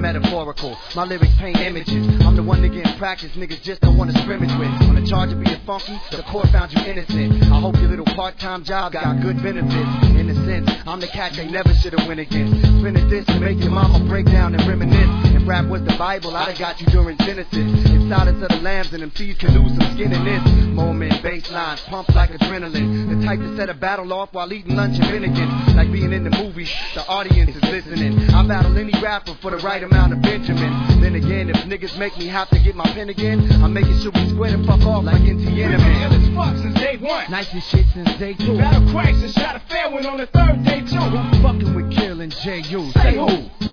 metaphorical. My lyrics paint images. I'm the one that get in practice, niggas just don't want to scrimmage with. On the charge of being funky, the court found you innocent. I hope your little part-time job got good benefits. In a sense, I'm the cat they never should have went against. Spinning this to make your mama break down and reminisce. If rap was the Bible, I'd have got you during Genesis. In Silence of the Lambs and MCs can lose some skin in this moment. Bass lines pump like adrenaline. The type to set a battle off while eating lunch and Finnegan. Like being in the movies, the audience is listening. I battle any rapper for the right amount of Benjamin. Then again, if niggas make me have to get my pen again, I'm making sure we square and fuck off like NTN. We've been ill as fuck since day one. Nicest shit since day two. Battle Christ and shot a fair one on the third day too. Who fucking with Kill and J.U.? Say who?